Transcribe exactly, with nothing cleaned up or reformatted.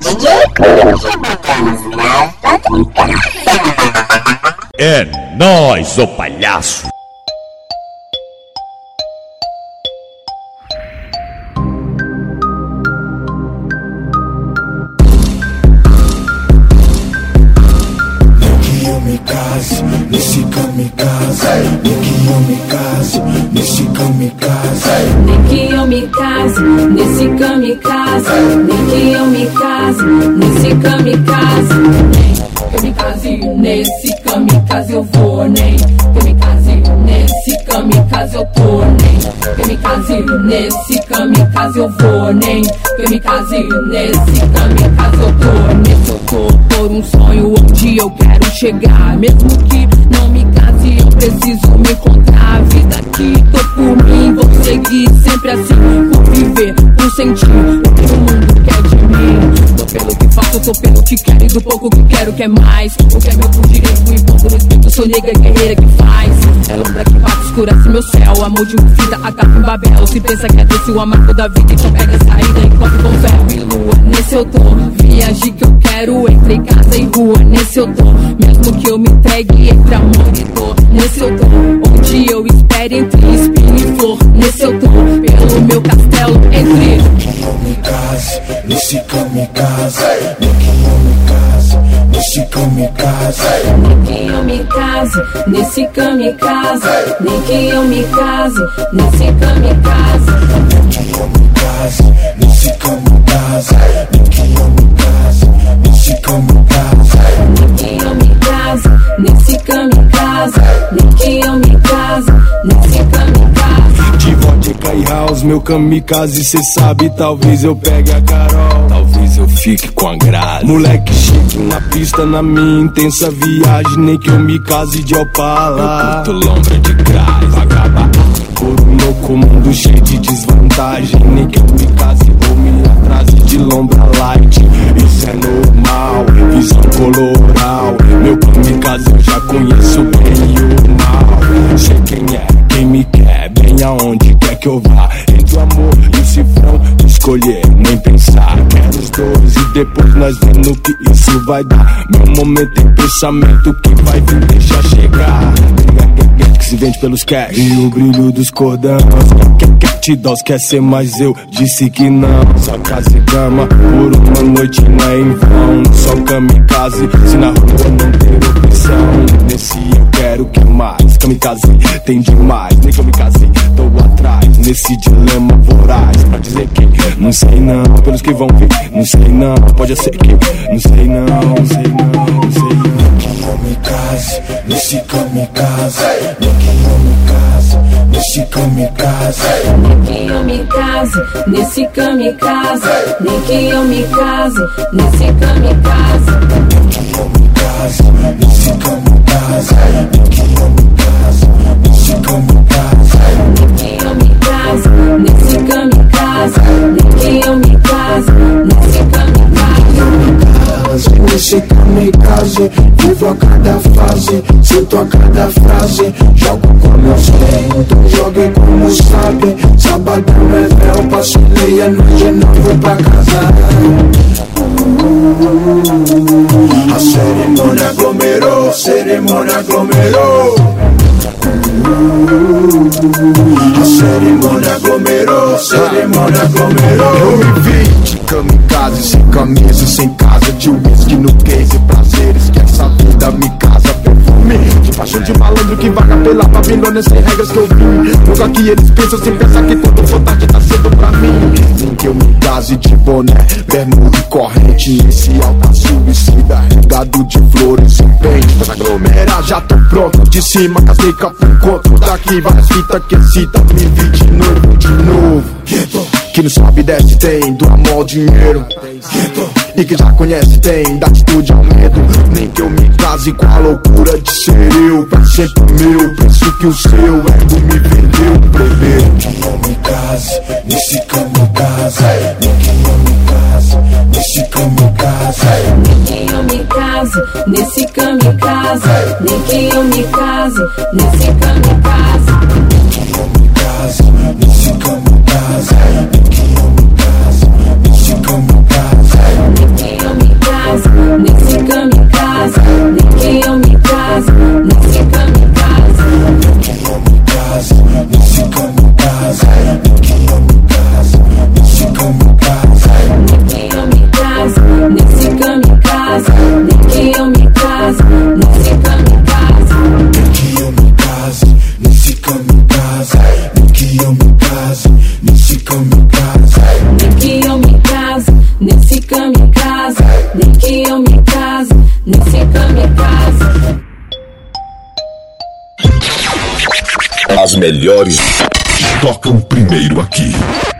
É nóis, ô palhaço. Eu me case, nesse kamikaze, nem que eu me case, nesse kamikaze, nem que eu me case, nesse kamikaze, nem que eu me case, nesse kamikaze, nem que eu me case, nesse kamikaze eu vou, nem que eu me case, nesse kamikaze eu tô, nem que eu me case, nesse kamikaze eu vou, nem que eu me case, nesse kamikaze eu tô, nesse eu tô por um sonho onde eu quero chegar, mesmo que não me case eu preciso me encontrar, a vida que tô por mim vou seguir sempre assim, por viver, por sentir o que o mundo quer de mim. Tô pelo que faço, tô pelo que quero e do pouco que quero quer mais, o que é meu por direito, impondo respeito, sou negra guerreira que faz, é lombra que bate, escurece meu céu, amor de uma fita, acaba em Babel, se pensa que é doce o amargo da vida, então pega a saída enquanto com ferro e lua, nesse eu tô, viagem que eu quero, entre casa e rua, nesse eu tô, mesmo que eu me entregue entre amor e dor, nesse eu tô, onde eu espero entre espinho e flor, nesse eu tô, pelo meu castelo entre. Eu me case, nesse kamikaze, nem que eu me case, nesse kamikaze, nem que eu me case, nesse kamikaze, nem que eu me case, nesse kamikaze, nem que eu me case, nesse kamikaze, nem que eu me case, nesse kamikaze, nem que eu me case, nesse kamikaze, nem que eu me case, nesse kamikaze. De vodka e house, meu kamikaze, cê sabe, talvez eu pegue a Carol, talvez eu fique com a Grazi. Moleque chique na pista, na minha intensa viagem, nem que eu me case de Opala. Eu curto lombra de Grazi, vagaba por um louco mundo cheio de desvantagem, nem que eu me case ou me atrase de lombra light. Isso é normal, visão coloral, meu kamikaze eu já conheço bem o mal. Sei quem é, quem me quer, bem aonde quer que eu vá. Entre o amor e o cifrão, escolher, nem pensar. Quero os dois e depois nós vemos o que isso vai dar. Meu momento é pensamento que vai vir, deixa chegar. Que se vende pelos cash e o brilho dos cordões. Quer, quer te dós, quer ser mais eu, disse que não. Só casa e cama, por uma noite não é em vão. Só kamikaze, se na rua não tem opção. Nesse eu quero que mais, kamikaze tem demais. Nem que eu me casei, tô atrás, nesse dilema voraz. Pra dizer que não sei não, pelos que vão vir, não sei não. Pode ser que, não sei não, não sei não, não sei não. Eu me case, nesse kamikaze, nem que eu me case, nesse kamikaze, nem que eu me case, nesse kamikaze, nem que eu me case, nesse kamikaze, nem que eu me case, nesse kamikaze, nem que eu me case, nesse kamikaze, nem que eu me case, nesse kamikaze, nem que eu me case, nesse kamikaze. Nesse kamikaze, vivo a cada fase, sinto a cada frase, jogo como eu sinto, jogue como sabe. Sabadão é véu, passei a noite e não vou pra casa. A cerimônia aglomerou, cerimônia aglomerou. A cerimônia aglomerou, cerimônia aglomerou. Eu me vi de kamikaze, sem camisa, sem casa, de whisky no case, prazeres que essa vida me casa, perfume de paixão de malandro que vaga pela Babilônia sem regras que eu vi. Lugar que eles pensam sem pensar que quando for tarde tá cedo pra mim. Nem que eu me case de boné, bermuda e corrente, esse alta suicida regado de flores e pente. Pra aglomerar já tô pronto, de cima casei capo encontro, daqui várias fitas que excita, me vi de novo, de novo. Que não sabe desce tem, do amor ao dinheiro. E que já conhece tem, da atitude ao medo. Nem que eu me case com a loucura de ser eu, pra sempre meu, penso que o seu ego me vendeu, plebeu. Que eu me case, nesse kamikaze, nem que eu me case, nesse kamikaze, nem que eu me case, nesse kamikaze, nem que eu me case, nesse kamikaze, nem que eu me case, nesse kamikaze, nem que eu me case, nesse kamikaze, nem que As melhores tocam primeiro aqui.